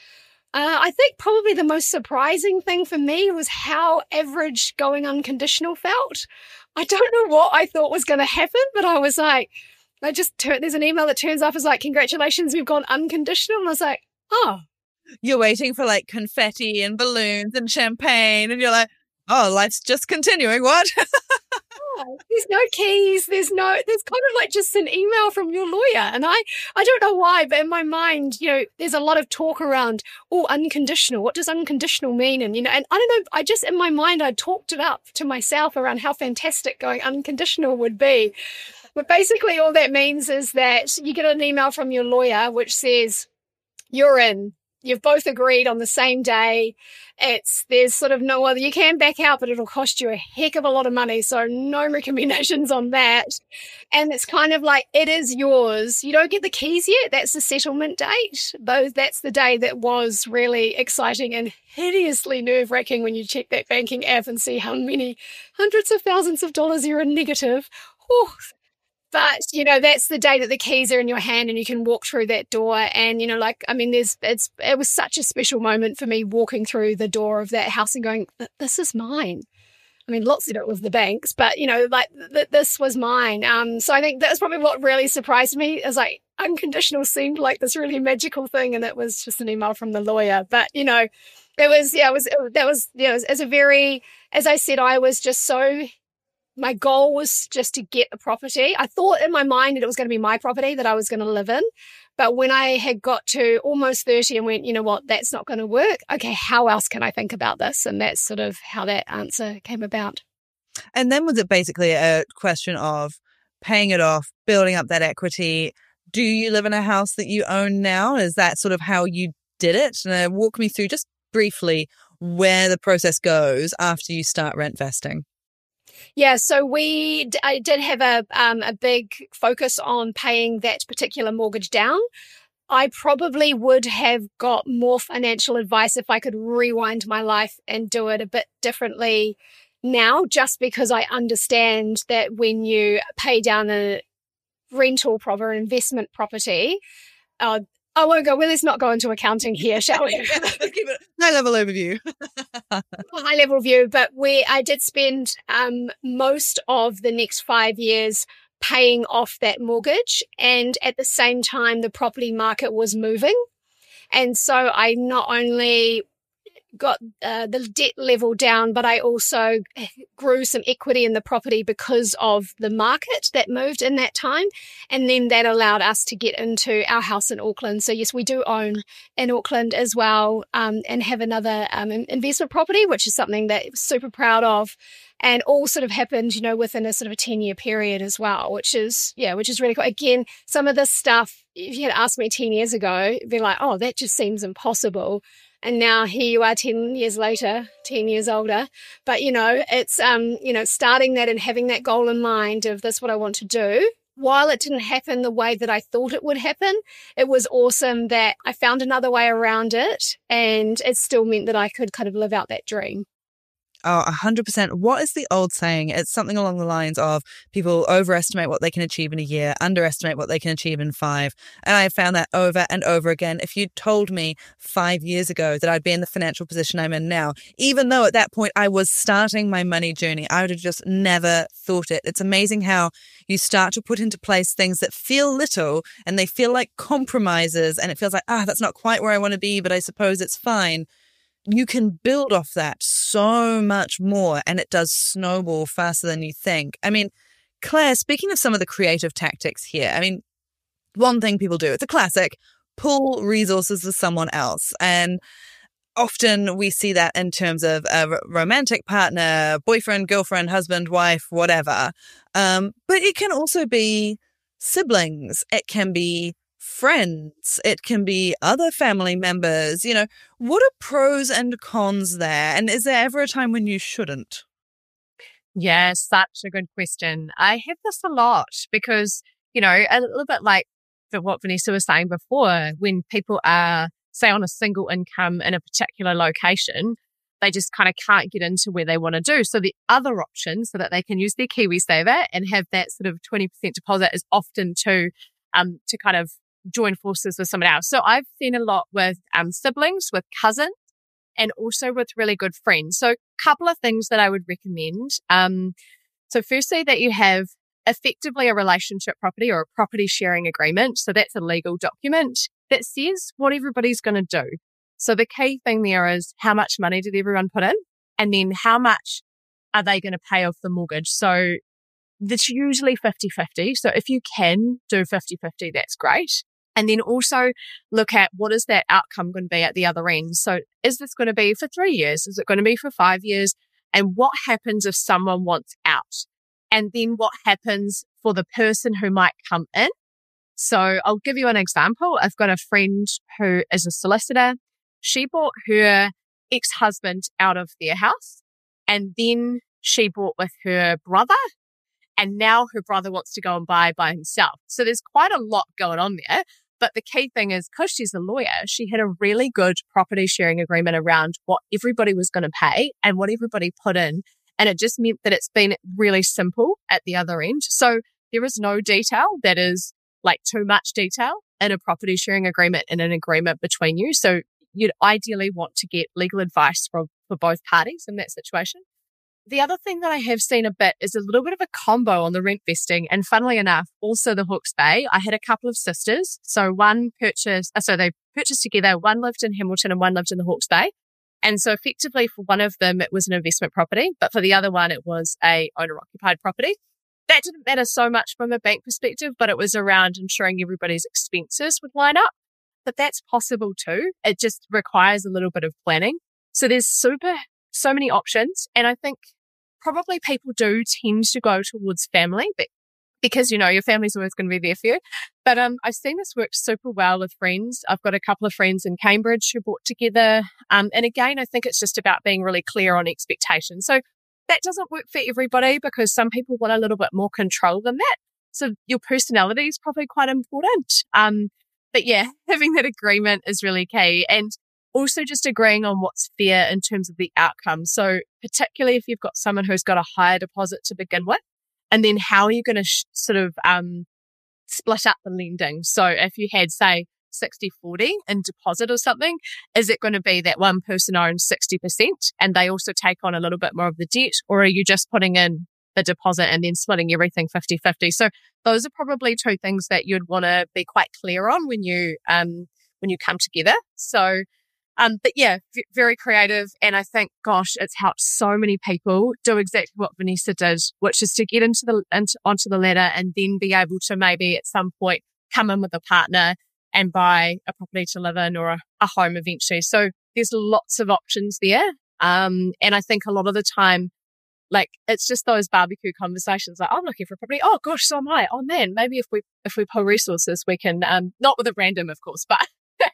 I think probably the most surprising thing for me was how average going unconditional felt. I don't know what I thought was going to happen, but I was like, there's an email that turns up as like, congratulations, we've gone unconditional. And I was like, oh. You're waiting for like confetti and balloons and champagne, and you're like, oh, life's just continuing. What? There's no keys. There's kind of like just an email from your lawyer. And I don't know why, but in my mind, there's a lot of talk around, unconditional. What does unconditional mean? And, and I don't know, in my mind, I talked it up to myself around how fantastic going unconditional would be. But basically all that means is that you get an email from your lawyer, which says you're in. You've both agreed on the same day. There's sort of no other, you can back out, but it'll cost you a heck of a lot of money. So no recommendations on that. And it's kind of like, it is yours. You don't get the keys yet. That's the settlement date. That's the day that was really exciting and hideously nerve-wracking when you check that banking app and see how many hundreds of thousands of dollars you're in negative. Whew. But, that's the day that the keys are in your hand and you can walk through that door. And, it was such a special moment for me walking through the door of that house and going, this is mine. I mean, lots of it was the bank's, but, this was mine. So I think that's probably what really surprised me is like unconditional seemed like this really magical thing. And it was just an email from the lawyer. But, as I said, I was just so... My goal was just to get the property. I thought in my mind that it was going to be my property that I was going to live in. But when I had got to almost 30 and went, you know what, that's not going to work. Okay, how else can I think about this? And that's sort of how that answer came about. And then was it basically a question of paying it off, building up that equity? Do you live in a house that you own now? Is that sort of how you did it? And walk me through just briefly where the process goes after you start rent vesting. Yeah, so I did have a big focus on paying that particular mortgage down. I probably would have got more financial advice if I could rewind my life and do it a bit differently now, just because I understand that when you pay down a rental or investment property, I won't go, well, let's not go into accounting here, shall we? Let's keep it high-level overview. High-level view, but I did spend most of the next 5 years paying off that mortgage. And at the same time, the property market was moving. And so I not only got the debt level down, but I also grew some equity in the property because of the market that moved in that time. And then that allowed us to get into our house in Auckland. So yes, we do own in Auckland as well, and have another investment property, which is something that I'm super proud of. And all sort of happened, within a sort of a 10-year period as well, which is really cool. Again, some of this stuff, if you had asked me 10 years ago, it'd be like, oh, that just seems impossible. And now here you are 10 years later, 10 years older. But, it's, starting that and having that goal in mind of this, what I want to do. While it didn't happen the way that I thought it would happen, it was awesome that I found another way around it. And it still meant that I could kind of live out that dream. Oh, 100%. What is the old saying? It's something along the lines of people overestimate what they can achieve in a year, underestimate what they can achieve in 5. And I found that over and over again. If you'd told me 5 years ago that I'd be in the financial position I'm in now, even though at that point I was starting my money journey, I would have just never thought it. It's amazing how you start to put into place things that feel little and they feel like compromises, and it feels like, that's not quite where I want to be, but I suppose it's fine. You can build off that so much more, and it does snowball faster than you think. I mean, Claire, speaking of some of the creative tactics here, I mean, one thing people do, it's a classic, pull resources with someone else. And often we see that in terms of a romantic partner, boyfriend, girlfriend, husband, wife, whatever. But it can also be siblings. It can be friends, it can be other family members. What are pros and cons there? And is there ever a time when you shouldn't? Yeah, such a good question. I have this a lot because, a little bit like what Vanessa was saying before, when people are, say, on a single income in a particular location, they just kind of can't get into where they want to do. So the other option, so that they can use their KiwiSaver and have that sort of 20% deposit, is often to kind of join forces with someone else. So I've seen a lot with siblings, with cousins, and also with really good friends. So a couple of things that I would recommend. So firstly, that you have effectively a relationship property or a property sharing agreement. So that's a legal document that says what everybody's going to do. So the key thing there is how much money did everyone put in? And then how much are they going to pay off the mortgage? So that's usually 50-50. So if you can do 50-50, that's great. And then also look at what is that outcome going to be at the other end. So is this going to be for 3 years? Is it going to be for 5 years? And what happens if someone wants out? And then what happens for the person who might come in? So I'll give you an example. I've got a friend who is a solicitor. She bought her ex-husband out of their house, and then she bought with her brother, and now her brother wants to go and buy by himself. So there's quite a lot going on there. But the key thing is, because she's a lawyer, she had a really good property sharing agreement around what everybody was going to pay and what everybody put in. And it just meant that it's been really simple at the other end. So there is no detail that is like too much detail in a property sharing agreement and an agreement between you. So you'd ideally want to get legal advice for both parties in that situation. The other thing that I have seen a bit is a little bit of a combo on the rent vesting. And funnily enough, also the Hawke's Bay. I had a couple of sisters. So they purchased together. One lived in Hamilton and one lived in the Hawke's Bay. And so effectively for one of them, it was an investment property. But for the other one, it was a owner-occupied property. That didn't matter so much from a bank perspective, but it was around ensuring everybody's expenses would line up. But that's possible too. It just requires a little bit of planning. So there's so many options. And I think probably people do tend to go towards family, but because, you know, your family's always going to be there for you. But I've seen this work super well with friends. I've got a couple of friends in Cambridge who bought together. And again, I think it's just about being really clear on expectations. So that doesn't work for everybody because some people want a little bit more control than that. So your personality is probably quite important. But yeah, having that agreement is really key. And also just agreeing on what's fair in terms of the outcome. So particularly if you've got someone who's got a higher deposit to begin with, and then how are you going to split up the lending? So if you had, say, 60-40 in deposit or something, is it going to be that one person owns 60% and they also take on a little bit more of the debt? Or are you just putting in the deposit and then splitting everything 50-50? So those are probably two things that you'd want to be quite clear on when you come together. So but yeah, very creative. And I think, gosh, it's helped so many people do exactly what Vanessa did, which is to get onto the ladder and then be able to maybe at some point come in with a partner and buy a property to live in or a home eventually. So there's lots of options there. And I think a lot of the time, like, it's just those barbecue conversations like, I'm looking for a property. Oh gosh, so am I. Oh man, maybe if we pull resources, we can, not with a random, of course, but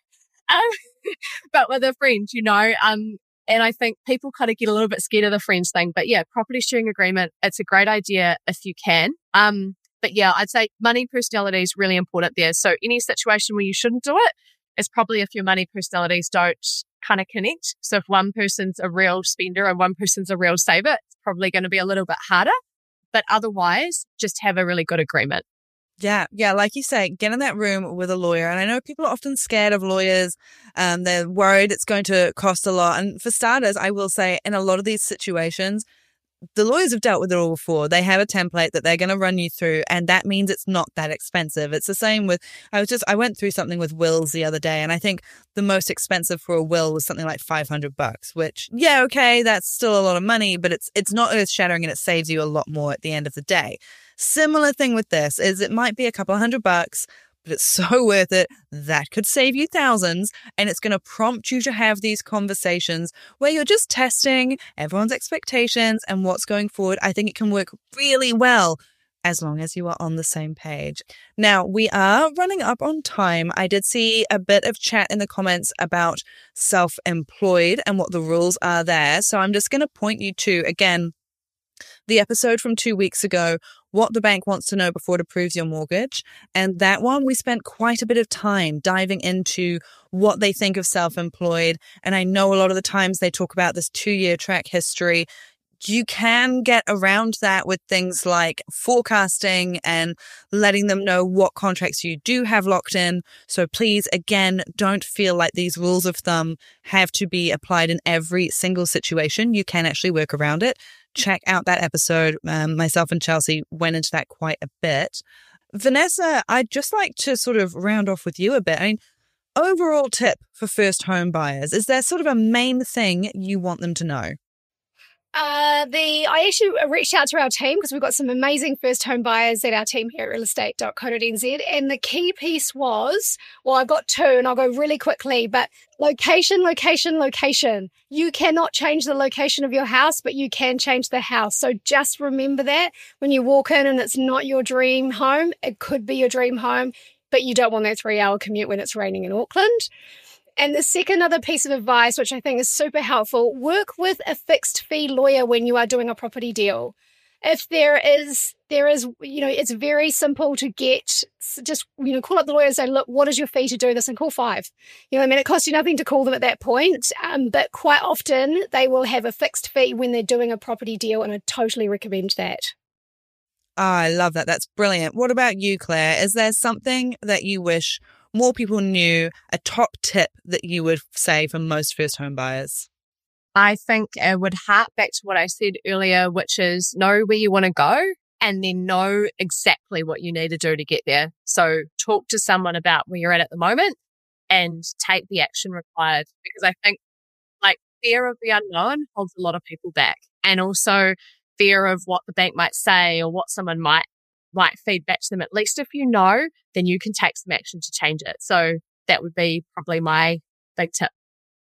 but with a friend, you know, and I think people kind of get a little bit scared of the friends thing. But yeah, property sharing agreement, it's a great idea if you can. But yeah, I'd say money personality is really important there. So any situation where you shouldn't do it is probably if your money personalities don't kind of connect. So if one person's a real spender and one person's a real saver, it's probably going to be a little bit harder. But otherwise, just have a really good agreement. Yeah. Like you say, get in that room with a lawyer. And I know people are often scared of lawyers. They're worried it's going to cost a lot. And for starters, I will say in a lot of these situations, the lawyers have dealt with it all before. They have a template that they're going to run you through, and that means it's not that expensive. It's the same with, I went through something with wills the other day, and I think the most expensive for a will was something like $500, which, yeah, okay, that's still a lot of money, but it's not earth-shattering and it saves you a lot more at the end of the day. Similar thing with this is it might be a couple $100, but it's so worth it. That could save you thousands, and it's going to prompt you to have these conversations where you're just testing everyone's expectations and what's going forward. I think it can work really well as long as you are on the same page. Now, we are running up on time. I did see a bit of chat in the comments about self-employed and what the rules are there. So I'm just going to point you to, again, the episode from 2 weeks ago, what the bank wants to know before it approves your mortgage. And that one, we spent quite a bit of time diving into what they think of self-employed. And I know a lot of the times they talk about this 2-year track history. You can get around that with things like forecasting and letting them know what contracts you do have locked in. So please, again, don't feel like these rules of thumb have to be applied in every single situation. You can actually work around it. Check out that episode. Myself and Chelsea went into that quite a bit. Vanessa, I'd just like to sort of round off with you a bit. I mean, overall tip for first home buyers, is there sort of a main thing you want them to know? I actually reached out to our team because we've got some amazing first home buyers at our team here at realestate.co.nz. And the key piece was, well, I've got two and I'll go really quickly, but location. You cannot change the location of your house, but you can change the house. So just remember that when you walk in and it's not your dream home, it could be your dream home, but you don't want that 3-hour commute when it's raining in Auckland. And the second other piece of advice, which I think is super helpful, work with a fixed fee lawyer when you are doing a property deal. If there is, it's very simple to get, just, call up the lawyer and say, look, what is your fee to do this? And call 5. It costs you nothing to call them at that point. But quite often they will have a fixed fee when they're doing a property deal. And I totally recommend that. Oh, I love that. That's brilliant. What about you, Claire? Is there something that you wish more people knew, a top tip that you would say for most first home buyers? I think it would hark back to what I said earlier, which is know where you want to go and then know exactly what you need to do to get there. So talk to someone about where you're at the moment and take the action required, because I think fear of the unknown holds a lot of people back, and also fear of what the bank might say or what someone might feed back to them. At least if you know, then you can take some action to change it. So that would be probably my big tip.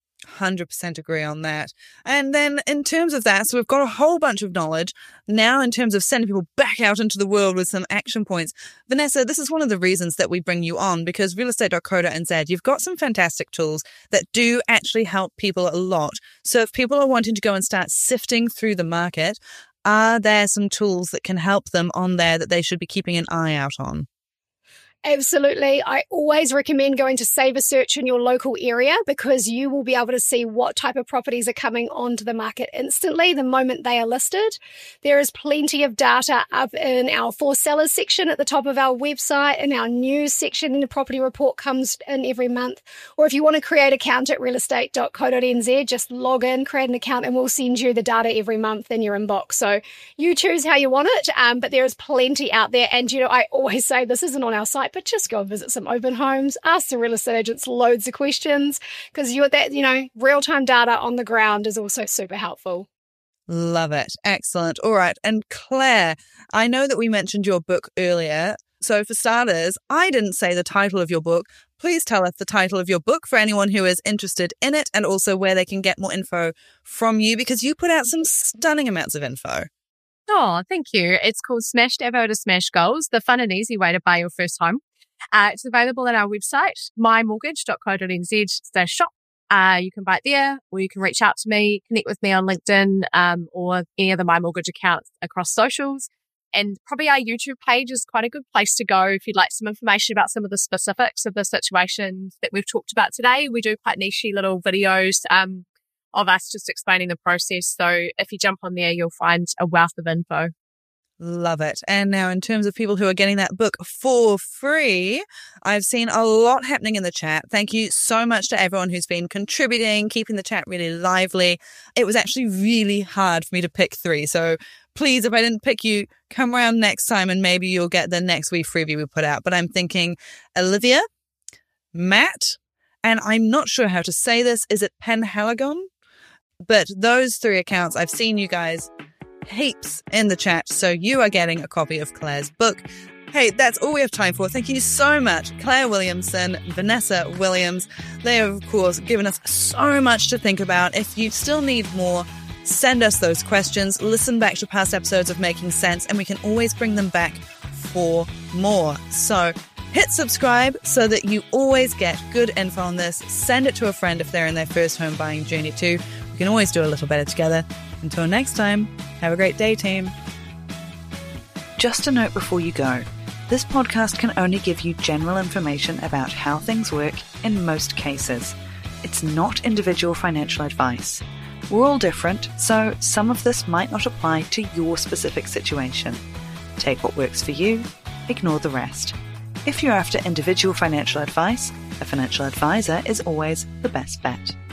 100% agree on that. And then in terms of that, so we've got a whole bunch of knowledge now in terms of sending people back out into the world with some action points. Vanessa, this is one of the reasons that we bring you on, because realestate.co.nz, you've got some fantastic tools that do actually help people a lot. So if people are wanting to go and start sifting through the market, are there some tools that can help them on there that they should be keeping an eye out on? Absolutely. I always recommend going to Save a Search in your local area, because you will be able to see what type of properties are coming onto the market instantly the moment they are listed. There is plenty of data up in our For Sellers section at the top of our website, and our news section in the property report comes in every month. Or if you want to create an account at realestate.co.nz, just log in, create an account, and we'll send you the data every month in your inbox. So you choose how you want it, but there is plenty out there. And, I always say this isn't on our site, but just go and visit some open homes, ask the real estate agents loads of questions, because real-time data on the ground is also super helpful. Love it. Excellent. All right. And Claire, I know that we mentioned your book earlier. So for starters, I didn't say the title of your book. Please tell us the title of your book for anyone who is interested in it, and also where they can get more info from you, because you put out some stunning amounts of info. Oh, thank you. It's called Smash Davo to Smash Goals, the fun and easy way to buy your first home. It's available on our website, mymortgage.co.nz/shop. You can buy it there, or you can reach out to me, connect with me on LinkedIn, or any of the My Mortgage accounts across socials. And probably our YouTube page is quite a good place to go if you'd like some information about some of the specifics of the situations that we've talked about today. We do quite niche little videos of us just explaining the process. So if you jump on there, you'll find a wealth of info. Love it. And now in terms of people who are getting that book for free, I've seen a lot happening in the chat. Thank you so much to everyone who's been contributing, keeping the chat really lively. It was actually really hard for me to pick 3. So please, if I didn't pick you, come around next time and maybe you'll get the next wee freebie we put out. But I'm thinking Olivia, Matt, and I'm not sure how to say this. Is it Penhaligon? But those 3 accounts, I've seen you guys heaps in the chat, so you are getting a copy of Claire's book. Hey, that's all we have time for. Thank you so much, Claire Williamson, Vanessa Williams. They have, of course, given us so much to think about. If you still need more, send us those questions, listen back to past episodes of Making Sense, and we can always bring them back for more. So hit subscribe so that you always get good info on this. Send it to a friend if they're in their first home buying journey too. We can always do a little better together. Until next time, have a great day, team. Just a note before you go. This podcast can only give you general information about how things work in most cases. It's not individual financial advice. We're all different, so some of this might not apply to your specific situation. Take what works for you, ignore the rest. If you're after individual financial advice, a financial advisor is always the best bet.